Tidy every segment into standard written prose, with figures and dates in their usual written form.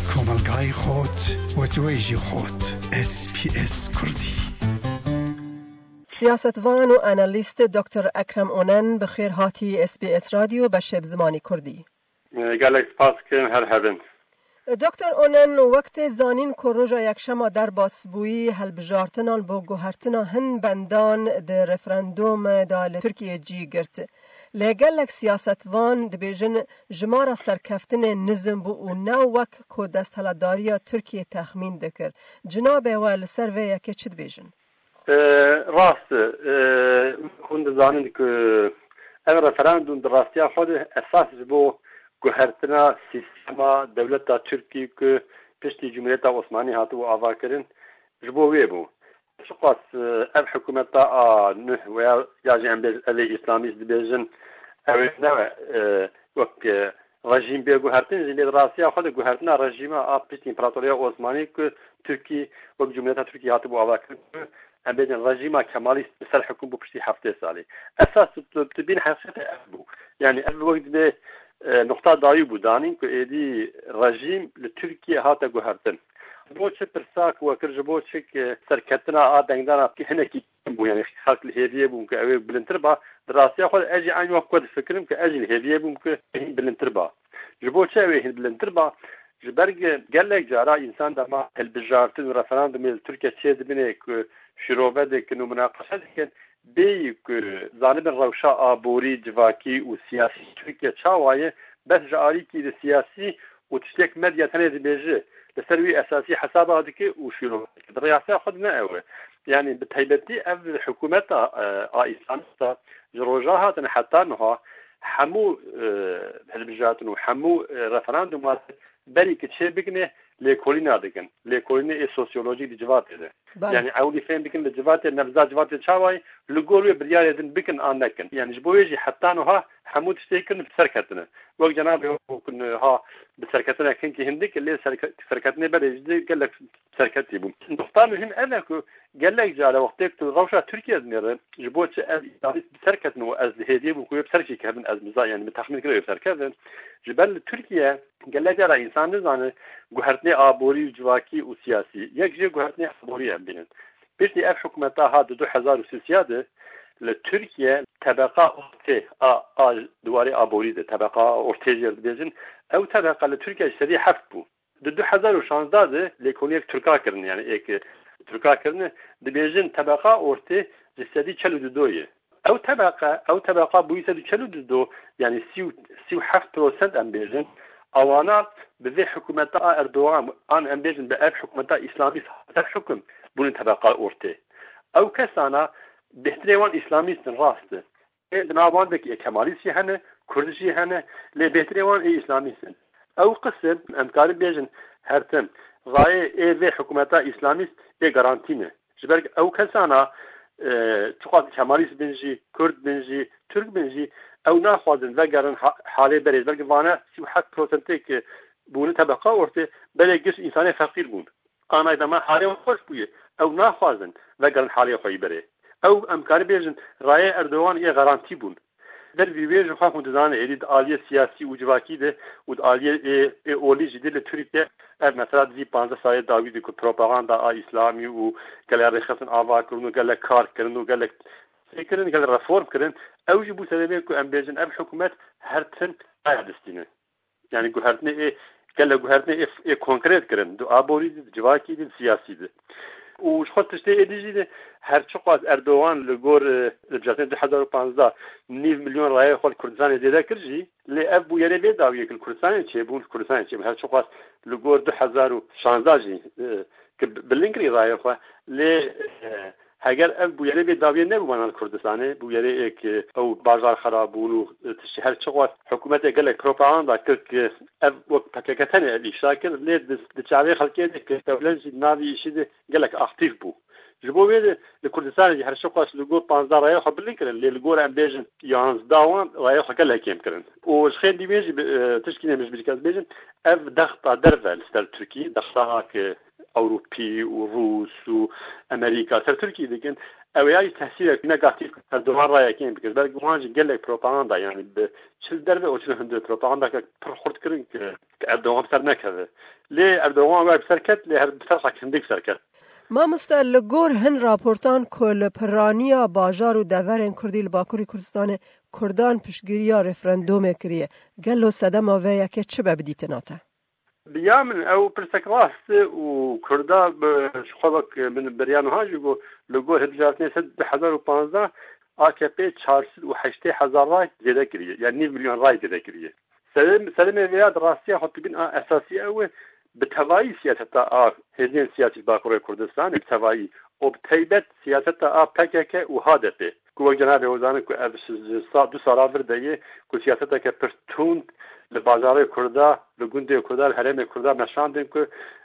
کۆمەلگای خۆت و توێژی خۆت. SPS کوردی. سیاستوان و ئانالیست دکتر ئەکرەم ئۆنەن بەخێر هاتی SBS رادیۆ بە شێب زمانی کوردی. گەلێک سپاسکردن هەر هەبن. دکتر ئۆنەن وەکت زانین کە ڕۆژە یەکشەمە دەرباسبووی هەڵبژارتنان بۆ گوهرتنا هەن بەندان د ڕێفرەندۆم دا لە تورکیە جی گرت. لەگەلێک سیاستوان دەبێژن ژمارە سەرکەفتنê نزم بوو و ناو وەک کۆ دەستهەڵەداریە تورکیە تەخمین دەکرد. جنابێوە لەسەر vê یەکێ چ دەبێژن؟ ڕاست hûn dizanin ku ev referandum di rastiya xwe de esas ji bo guhertina sîstema dewleta Tirkî ku piştî Cumhuriyeta Osmanî hatibû avakirin ji bo wê bû. Çi qas ev hikûmeta a nûh weya ya jî em evê îslamîst dibêjin ew ê ne wek rejîm bê guhertin jî lê rastiya xwe de guhertina rejîma a piştî İmparatoriya Osmanî ku Tirkî wek Cumhuriyeta Tirkî hatibû avakirin em bêjin rejîma Kemalîst bi ser hikûm bû piştî heftê salî. Esas tibîn hesete ev bû. Yani ev wek dibê nokta dayî bû danîn ku êdî rejîm li Tirkiye hate guhertin. Bo çi pirsak wekir ji bo çi serketina a dengdana hinekî bû yani xelk li hêviye bûn ku ew ê bilintir ba di rastiya xwe ez jî aynı wek ku difikirim ku ez jî li hêviye bûm ku hîn bilintir ba. Ji bo çi ew ê hîn bilintir ba ji ber gelek cara însan dema hilbijartin û referandumê li Tirkiye çê dibîne ku şîrove dikin û münaqeşe dikin bêyî ku zanibin rewşa aborî civakî û siyasî Tirkiye çawaye bes ji alîkî di siyasî û tiştek medya tenê dibêje li ser wî esasî hesaba dike û şîrove dike. Di riyaseta xwe de ne ew e. Yani bi taybetî ev hikûmeta a îslamîsta ji roja hatin heta niha hemû hilbijartin û hemû referanduman berî ki çê bikine lêkolîna dikin. Lêkolînê ê sosyolojî di civatê de. Yani ewlî fêm bikin li civatê nevza civatê çawayê li gor wê biryarê din bikin an nekin. Yani ji bo wê jî heta niha hemû tiştê kirin bi serketine. Wek cenabê hukun ha bi serketine kinkî hindik lê serketinê berê jî gelek serketî bû. Nokta mühim ev e ku gelek care wextê ku rewşa Tirkiye dinêre ji bo çi ev îslamîst bi serketin û ez li hêdiyê bûm ku wê bi serkî kevin ez miza yani min texmîn kir wê bi serkevin. Ji ber li Tirkiye gelek cara însan nizane guhertinê aborî û civakî û siyasî. Yek jê guhertinê aborî em bînin. Piştî ev hikûmeta hat di 2003 de li Tirkiye tebeqa ortê a diwarê aborî de tebeqa ortê jê dibêjin ew tebeqa li Tirkiye serî heft bû. Di 2016 de lêkolîyek Türka kirin yani êk Türka kirin dibêjin tebeqa ortê ji sedî 42 ye. Ew tebeqa bûyî sedî 42 yani 37% em bêjin awana bi vê hikûmeta a Erdogan an em bêjin bi ev hikûmeta îslamîst ser hikûm bûnin tebeqa ortê. Ew kesana bêhtirê wan îslamîstin rast e. Di navan vekî Kemalîst jî hene, Kurd jî hene, lê bêhtirê wan ê îslamîstin. Ew qisim em karin bêjin her tim rayê ê vê hikûmeta îslamîst ê garantîne. Ji ber ew kesana çiqas Kemalîst bin jî, Kurd bin jî, Türk bin jî ew naxwazin vegerin halê berê belki vane 37% bûne tebeqa ortê belê girt însanê feqîr bûn. Anay dema halê xweş bûye. Ew naxwazin vegerin halê xwe berê. Ew em karî bêjin rayê Erdogan ê garantî bûn. Dervî wê ji xwe hûn dizane êdî di aliyê siyasî û civakî de û di aliyê ê olî jî de li Tirkiye ev mesela divî 15 salê dawî de ku propaganda a îslamî û gelek rêxistin ava kirin û gelek kar kirin û gelek kirin gelek reform kirin ew jî bû sebebê ku em bêjin ev hikûmet her tim aya distîne. Yani guhertinê ê gelek guhertinê ê konkret kirin di aborî de civakî de siyasî de. û ji xwe tiştê êdî jî de her çi qas Erdogan li gor cezayê 2015 nîv milyon rayê xwe li Kurdistanê zêde kir jî lê ev bû yerê bê dawiyê ki li Kurdistanê çêbûn Kurdistanê çêbûn her çi qas li gor 2016 jî bilin kirî rayê xwe lê heger ev bû yerê bê dawiyê nebû li Kurdistanê bû yerê êk ew bajar xerabûn û tiştî her çi qas hikûmetê gelek propaganda kir ki ev wek PKK tenê ev îşra kir lê di çavê xelkê de ki dewlet jî navî îşî de gelek aktif bû. Ji bo wê de li Kurdistanê jî her çi qas li gor 15 rayê xwe bilin kirin lê li gor em bêjin 11 wan rayê xwe gelek kêm kirin. û ji xêndî wê jî tişkînê min ji bir kes bêjin ev dexta derve li ser Tirkî dexta ki Ewropî û Rûs û Amerîka ser Tirkî dikin اویای تاثیر نگاتیو اردوغان را یکین بکرد بلکه وانج گلک پروپاگاندا یعنی به چل دربه او چل هند پروپاگاندا که پر خورد کردن که اردوغان سر نکرده لی اردوغان وای سر کرد لی هر بسر کندیک سر کرد ما مستل گور هن راپورتان کل پرانیا باجار و دورن کردی لباکوری کردستان کردان پشگیریا رفرندوم کریه گلو صدم آوه یکی چه ببدیت ناته؟ بیامن او پرسک راست و کردا بخوابک من بریانو هاجو لگو هدجارتنی 2015 AKP 408,000 رای زیاده کریه یعنی 9 میلیون رای زیاده کریه سلم ویاد راستیه خود بین اساسی او بتوایی سیاست هزین سیاسی باکوری کردستان بتوایی و بتیبت سیاست PKK و HDP که جناب وزانه که دو سال آور دیگه که سیاست که پرتون لبازار کردا لگونده کردا الحرم کردا نشاندن که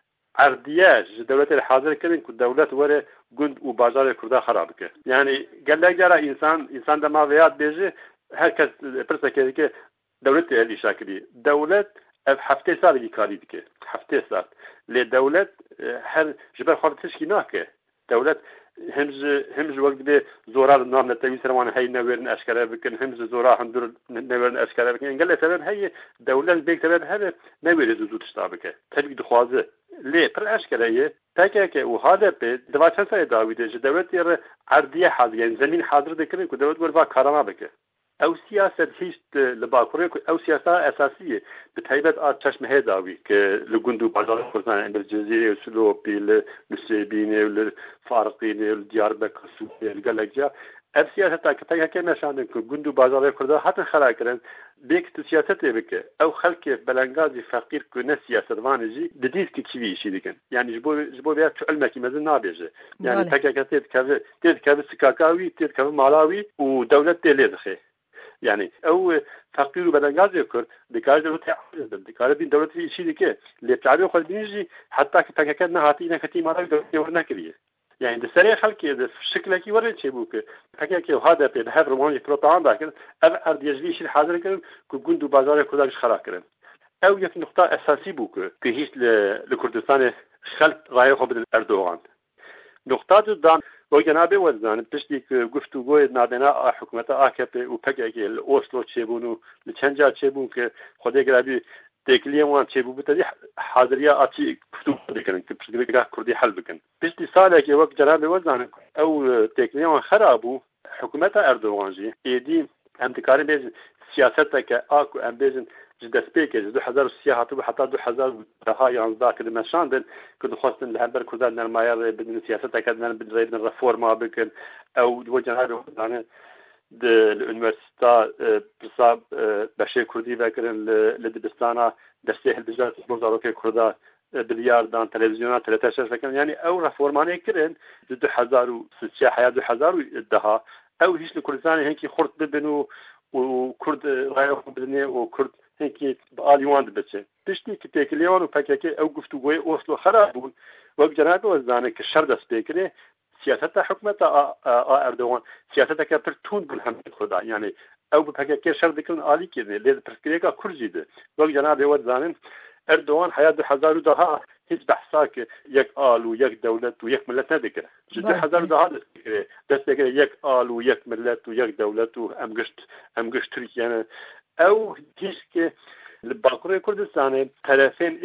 عردیه دولت حاضر کردن که دولت وره گند و بازار کردا خراب کرد یعنی گله جرا انسان دما ویاد بیجه هر کس پرسه که دولت الی شکلی دولت هفته سالی کاری دیگه هفته سال لی دولت هر جبر خارجش کی ناکه دولت همز وقت به زورا نام نتوی سروان هی نورن اشکره بکن همز زورا هم دور نورن اشکره بکن انگل سبب هی دولت بیک سبب هر نوری زود تشتابکه تبی دخوازه لی پر اشکره تاکه که او هذا به دواتن سای داویده دولت یر عردیه حاضر یعنی زمین حاضر دکره که دولت وروا کارما بکه او سیاست هیچ لباکوری او سیاست اساسیه به تایبت چشم هداوی که لگوندو بازار کردن اندر جزیره سلو بیل نسبینه فارقینه دیاربکر سوریه گلگجا اف سیاست تا که نشاندن که گوندو بازار کرده حتی خراب کردن بیک سیاست بکه او خلک بلنگازی فقیر کنه سیاست وانجی ددیس که چی شي دیگه یعنی جبو بیا چه علمکی مزن نابیجه یعنی تک که سکاکاوی تک که مالاوی و دولت دلیدخه یعنی او فقیر و بلنگازی کرد دکار دولت دکار بین دولت چی دیگه لپتابی خود بینجی حتی که تک که نه هاتی نه کتی مالاوی دولت ورنکریه يعني ده سريع خلق ده شكله كي ورد شيء بوك حكى كي وهذا بين هذا روماني بروباغندا كده أرد يجلي شيء حاضر كده كجندو بازار كوداش خراب كده أو يك نقطة أساسية بوك كهيش لكردستان خلق رأيه قبل أردوغان نقطة دان وجنابه وزان بشتي گفتگوی نادنا حکومت AKP و PKK اوسلو چبونو لچنجا چبون که خدای گرابی تکلیه وان چه بود تدی حاضریه آتی گفتگو بکنن که پرسیدگاه کردی حل بکن پشتی ساله که وقت جناب وزان او تکلیه وان خرابو حکومت اردوغان جی ایدی امتکاری بیز سیاست که آکو ام بیزن جدست پیکه 2003 حتی 2011 که نشاندن که دخواستن لهبر کردن نرمایه بدون سیاست که بدون رفورما بکن او دو جناب وزان الانوارستا بصاب بشي كردي فاكرن لدبستانا دستيه البجات بوزاروكي كردا بلياردان تلفزيونات 13 فاكرن يعني او رفورماني كرن 2006 حياه 2000 ادها او هيش الكردستان هيك خرط ببنو وكرد غايو بدني وكرد هيك باليوان دبچه تشتي كتيكليون وباكيكي او گفتگوی اوسلو خرابون وجناب وزانه كشر دست بكري سیاست حکومت اردوغان سیاست که پرتون بالهم خدا یعنی او بپکه شر دکن عالی کنه لید پرسکریکا کرجیده وقت جناب وزانن اردوغان حیات 2010 هیچ بحثا که یک آل و یک دولت و یک ملت ندکره 2010 دست بکره یک آل و یک ملت و یک دولت و امگشت ترکیه او هیچ که باکوری کردستان طرفین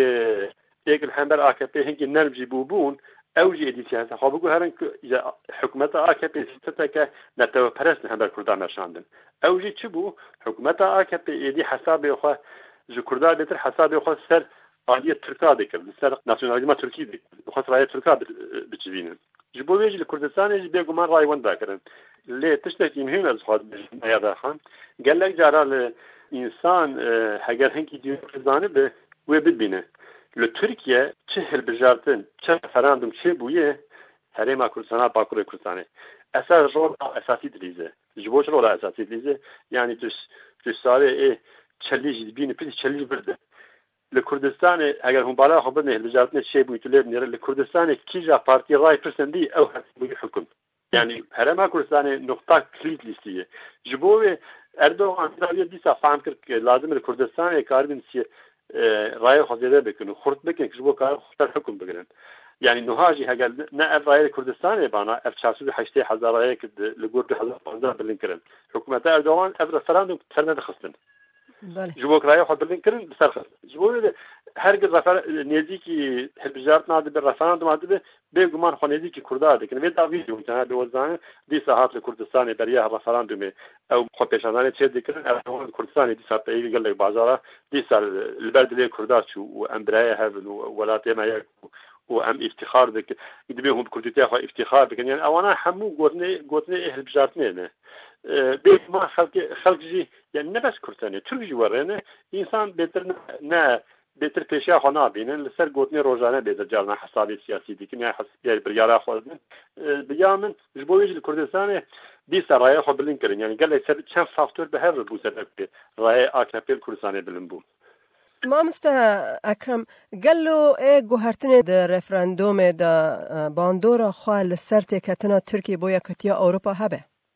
یک الحمبر AKP هنگی نرمجی بوبون اوجي اديسياسه خو بگو هرن که حکومت AKP ستتك نتو پرست هم بر کردان نشاندن اوجي چی بو حکومت AKP ایدی حساب خو جو کردان بهتر حساب خو سر عالیه ترکا دکر سر ناسیونالیزم ترکی دکر خو رای ترکا بچوینن جبو ویج لکردستان بی گمان رای وند دکرن لی تشتکی مهم از خود یاد خان گلک جارا انسان اگر هنگی دیو زانه به و ببینه لترکیه چه هلبجارتن چه فرندم چه بویه هرما کردستان باکوری کردستان اساس رول اساسی دلیزه جبوش رول اساسی دلیزه یعنی تو ساله چلیج بین پلی چلیج برده لکردستان اگر هم بالا خبر نه هلبجارتن چه بویه تلب نره لکردستان کیجا پارتی رای پرسندی او بوی حکم یعنی هرما کردستان نقطه کلید لیستیه جبوه اردوغان داویه دیسا فهم کرد که لازم لکردستان کاربن سی رای خزیده بکنن خورد بکنن که جبو کار خطر حکم بگیرن يعني نهاجي هقل نا أفرائيل كردستان بانا أفشاسو بحشتي حزارة كد لجور بحزار بنزار بالإنكرن حكومة أردوغان أفر فرندوم ترنا دخستن جبوك رايح حد بالإنكرن بسرخ جبوك هرگز رفر نزدیکی هلبجارت نادی به رفراندوم نادی به گمان خونیزیکی کردار دیگه ولی داویی میتونه دوزانه دی ساعت لکردستان برای رفراندوم او خودپیشانداری چه دیگه اردوغان کردستان دی ساعت ایلی قال لك بازاره دی سال البلد اللي كردات و امبرايه هذا ولات ما يك وام افتخار دك يدبيهم بكردتي اخو افتخار دك يعني انا حمو قوتني اهل بجارتني بيت ما خلق جي يعني نبس كرتاني ترجي ورانه انسان بيترنا بيتر پیشا خنا بینن لسر گوتنی روزانه بیت جارنا حسابی سیاسی دیگه نه حسابی بریارا خودن بیامن جبویج کردستان دی سرای خو بلین کرن یعنی قال سر چند فاکتور به هر بو سبب رای اکنپل کردستان بلن بو ما اکرم قالو گوهرتنه د رفراندوم د باندورا خال سر تکتنا ترکیه بویا کتیا اروپا هبه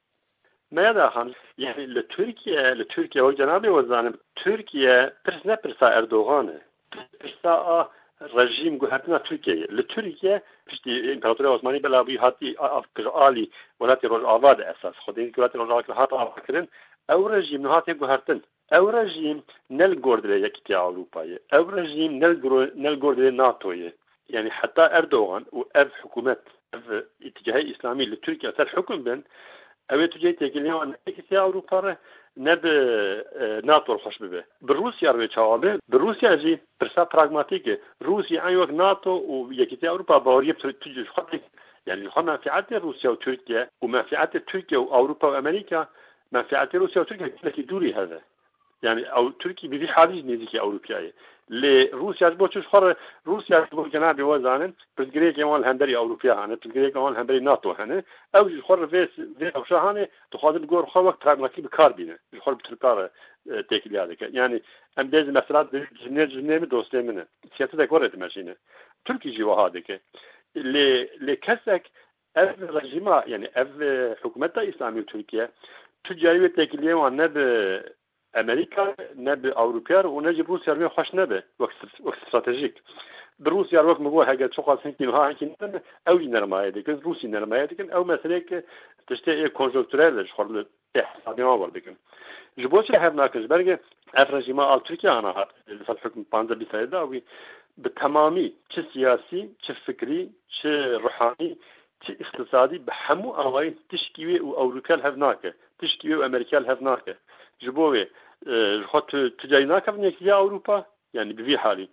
ما داخل يعني لتركيا والجنابي وزانم تركيا برسا اردوغان برسا رژیم گوهرتنا ترکیه لترکیه پشتی امپراتوری عثمانی بلاوی هاتی افکرآلی ولاتی روز آواد اساس خودین ولاتی روز آواد هات آفکرین او رژیم نهاتی گوهرتن او رژیم نل گوردله یکیتی اروپایی او رژیم نل گوردله ناتویه يعني حتى اردوغان و اف حكومت اف اتجاه اسلامي لتركيا تر حكم بن اوه تو جایی تکیلیه و نکسی اروپا نب ناتو خوش ببه بروسیا روی چاوابه بروسیا جی پرسا پراغماتیکه روسیا این وقت ناتو و یکیتی اروپا باوریه تجیش خواهد يعني منفعات روسيا وتركيا ومنفعات تركيا وأوروبا وأمريكا منفعات روسيا وتركيا لكي دوري هذا يعني أو تركيا بذي حالي نزيكي أوروبية لروسيا بوتش خر روسيا بو جناب وزانن بتقري كمان هندري أوروبيا هنا بتقري كمان هندري ناتو هنا أو خر فيس أو شهانة تخاطر الجور خر وقت تراجماتي بكاربينه الخر بتركاره تكلي هذا يعني أم داز مثلا جنيه دوستي منه سياسة كورة ماشينه تركي جوا هذاك اللي كسك أف رجيمة يعني أف حكومتها إسلامية تركيا تجاري تكلي وأنا أمريكا نب أوروبيا ونجيب روسيا رمي خوش نبه وقت استراتيجيك بروسيا وقت مقول حاجة شو قاسين كينها عنكين أو ينرماية لكن روسيا نرماية لكن أو مثلاً تشتهي كونجكتورال شغل إحسابي ما ولكن جبوش هذا برجع أفرجيما على تركيا أنا هاد اللي في الحكم بانزا بسيدة أو بالتمامي ش سياسي ش فكري ش روحاني ش اقتصادي بحمو أواي تشكيوي وأوروبيا هفناك تشكيوي وأمريكا هفناك جبوه خط تجايناك في نيكيا أوروبا يعني بذي حالي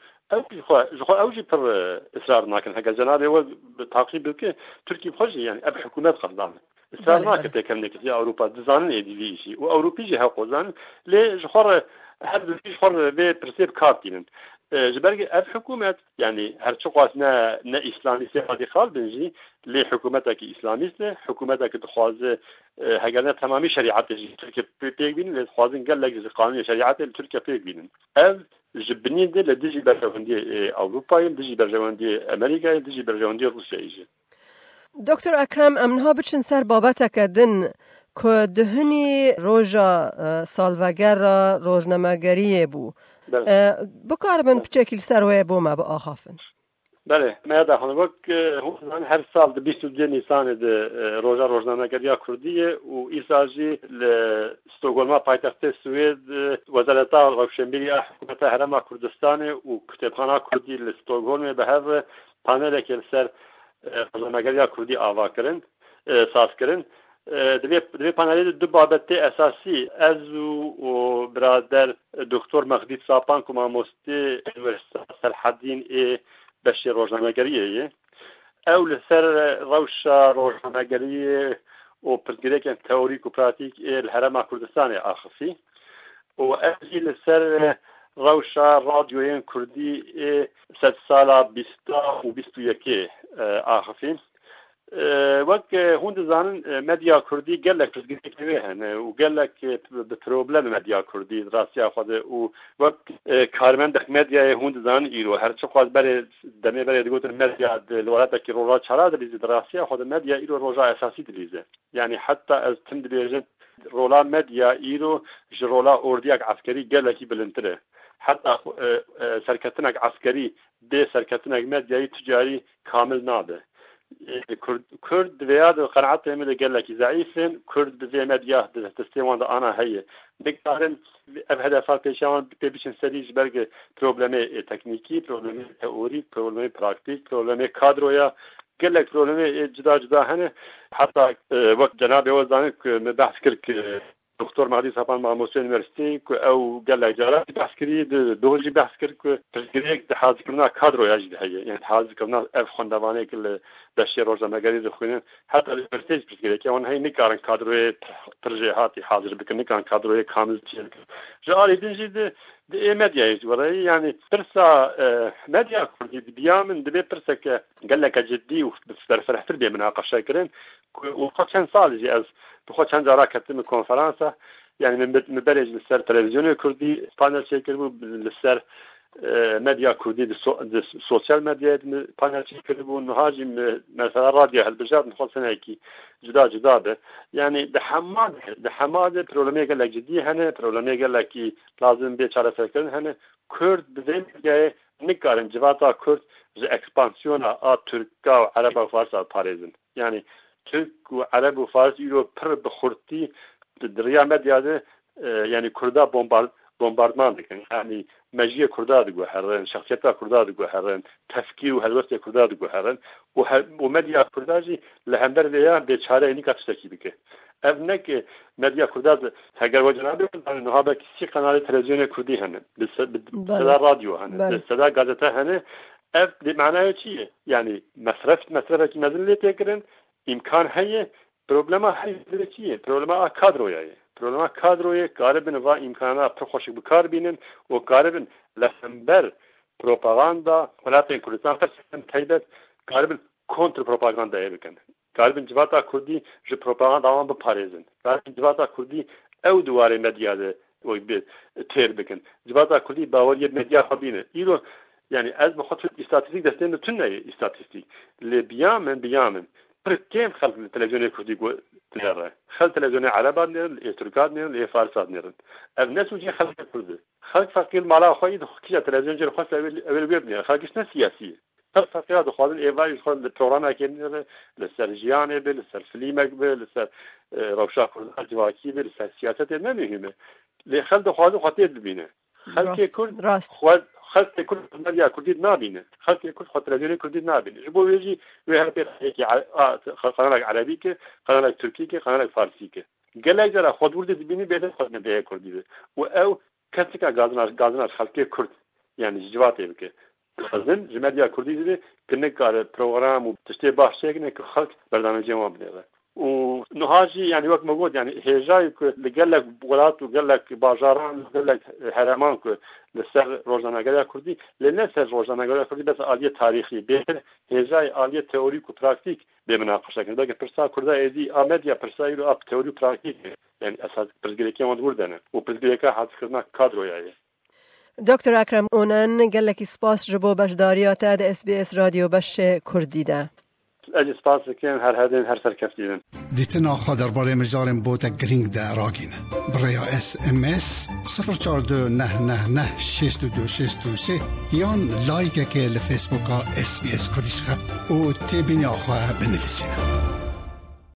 أو جي بر إصرار ناكن حق الجنابي هو بالتعقيب بك تركي بخوجي يعني أب حكومات قصدان إصرار ناكن تكلم نيكيا أوروبا دزانن إيدي في شيء وأوروبي جي هاقوزان ليه جخور هذا جخور في برسيب كارتين جبرج أب حكومات يعني هرشو قاسنا نا إسلامي سيادي خال بنجي لحكومتك إسلامية حكومتك تخواز هجنا تمامي شريعة تركيا بيجبين لخوازن قال لك قانون شريعة تركيا بيجبين أب جبنين ده لديجي برجواندي أوروبا ديجي برجواندي أمريكا ديجي برجواندي روسيا يجي دكتور أكرم أمنها بچن سر بابتك دن که دهنی روژا سالوگر روزنامه‌گری بو بکار من بچکیل سروی بو ما با آخافن بله ما ده خانوک هم هر سال 22 نیسان ده روژا روزنامه‌گری کردیه و ایساجی لاستوکهلم پایتخت سوئد وزارت روشنبری حکومت هرم کردستان و کتابخانه کردی لاستوکهلم به هر پانل که سر روزنامه‌گری کردی آوا کردن ساز کردن دوی پانلی دو بابت اساسی از و برادر دکتر مخدی ساپان که ماموستی انویستا سرحدین بشی روزنامه‌گریه او لسر روشا روزنامه‌گری و پرتگیرکن تئوریک و پراتیک الهرم کردستان آخفی و ازی لسر روشا رادیوین کردی 100 سالا 20 و 21 آخفی وقت هون زانن مدیا کردی قال لك بس هنا وقال لك بروبلم مدیا کردی راستی خود و وقت کارمند مدیا هون زان ایرو هر چه خواست بر دمه بر دیگه مدیا الولات که روزا چرا دلیز راستی خود مدیا ایرو روزا اساسی دلیزه يعني حتى از تندبیجن رولا مدیا ایرو جرولا اوردیک عسکری قال لك بلنتره حتی سرکتنک عسکری به سرکتنک مدیایی تجاری کامل نابه کرد ویاد و قناعت همه گلکی ضعیفن کرد به مدیا دستیوان دا آنا هیه نکارن هدفات پیشان بیشتر سریج برگ پروبلم تکنیکی پروبلم تئوری پروبلم پراکتیک پروبلم کادرویا گلک پروبلم جدا هنه حتی وقت جناب وزانه که بحث کرد دکتر مهدی صاحب ماموس یونیورسیتی که او گله جارات بحث کردی دوجی بحث کرد که پرسیریک حاضر کردن کادر یاجد هیه یعنی حاضر کردن اف خواندوانه که داشتی روزنامه‌نگاری دخونن حتی پرسیریک پرسیریک اون هی نکارن کادر ترجیحاتی حاضر بکن نکارن کادر کامل چیه جاری دنجی ده مدیایش ولی یعنی پرسا مدیا کردی بیامن دبی پرسا که گله کجدی و فرفتر بی مناقشه کردن و خود چند سالی از بخود چند جارا کتیم کنفرانسه یعنی من برج لسر تلویزیون کردی پانل شکل بود لسر مدیا کردی سوشال مدیا پانل شکل بود نهاجی مثلا رادیو هالبجاد نخل سنه کی جدا به یعنی ده حماد پروبلمی گله جدی هنه پروبلمی گله کی لازم به چاره سر هنه کرد بدیم که نکارن جواتا کرد ز اکسپانسیون آ ترکا و عرب و فارس پاریزن یعنی ترک و عرب و فارس ایرو پر بخورتی دریا مدیاده یعنی کردا بمباردمان دکن یعنی مجیه کردا دگو هرن شخصیتا کردا دگو هرن تفکیر و هلوستی کردا دگو هرن و مدیا کرداجی لهندر ویا بیچاره اینی کاتشتکی بکه ابنک مدیا کردا هگر وجنابه نها به کسی قناه تلویزیون کردی هنه صدا رادیو هنه صدا گازته هنه اف معنی چیه یعنی مصرف کی مزل تکرن امکان هیه پروبلما هیه چیه پروبلما کادرویه پروبلما کادرویه قاربن و امکانات پر خوش بکار بینن و قاربن لسنبر پروپاگاندا ولاتن کردستان فرسن تایبت قاربن کنتر پروپاگاندا بکن قاربن جواتا کردی ج پروپاگاندا آن بپاریزن قاربن جواتا کردی او دواره مدیاده و تیر بکن جواتا کردی باوری مدیا خبینه ایرو یعنی از بخاطر استاتستیک دستن تونه استاتستیک بیامن پر کم خلق تلویزیون کردی گو نره خلق تلویزیون عربات نرن ترکات نرن فارسات نرن الناس وجه خلق کرده خلق فقیر مالا خواهید که تلویزیون جر خواست اول بیاد نره خلقش نه سیاسی خلق فقیر دخوادن ایوای خود پروگرام اکیم نره لسر جیانه به لسر فیلمک به لسر روشا کردن جواکی به لسر سیاست نمیهمه لی خلق دخوادن خاطر ببینه خلق کرد خلق کرد مدیا کردی نابینه خلق کرد خود تلویزیون کردی نابینه جبو ویجی وی هر پیش یکی قناه عربی که قناه ترکی که قناه فارسی که گله جرا خود ورد ببینی بهتر خود مدیا کردی به و او کسی که گازنار خلق کرد یعنی جواته بکه خزن مدیا کردی دیده کنه کار پروگرام و تشتی باشه کنه که خلق برنامه جواب بده و نهاجی یعنی وقت موجود یعنی هجای که لگلک بولات و گلک بازاران گلک هرمان که لسر روزنامه‌نگاری کردی لنسر روزنامه‌نگاری کردی بس عالیه تاریخی بهتر هجای عالیه تئوریک و پراکتیک به مناقشه کنه که پرسا کرده ایدی آمدیا پرسایی رو اپ تئوری پراکتیک یعنی اساس پرسگریکی مون وردنه و پرسگریکا حد کردن کادرویه دکتر اکرم اونن گلکی سپاس جبو بشداریات د اس بی اس رادیو بش کردی ده اجی سپاس کن هر هدین هر سرکفتیدن دیتنا خوا درباره مجارم بوتا گرینگ ده راگین بریا SMS 04299962263 یان لایک که لفیسبوکا SBS کردیش خب و تیبینی آخواه بنویسین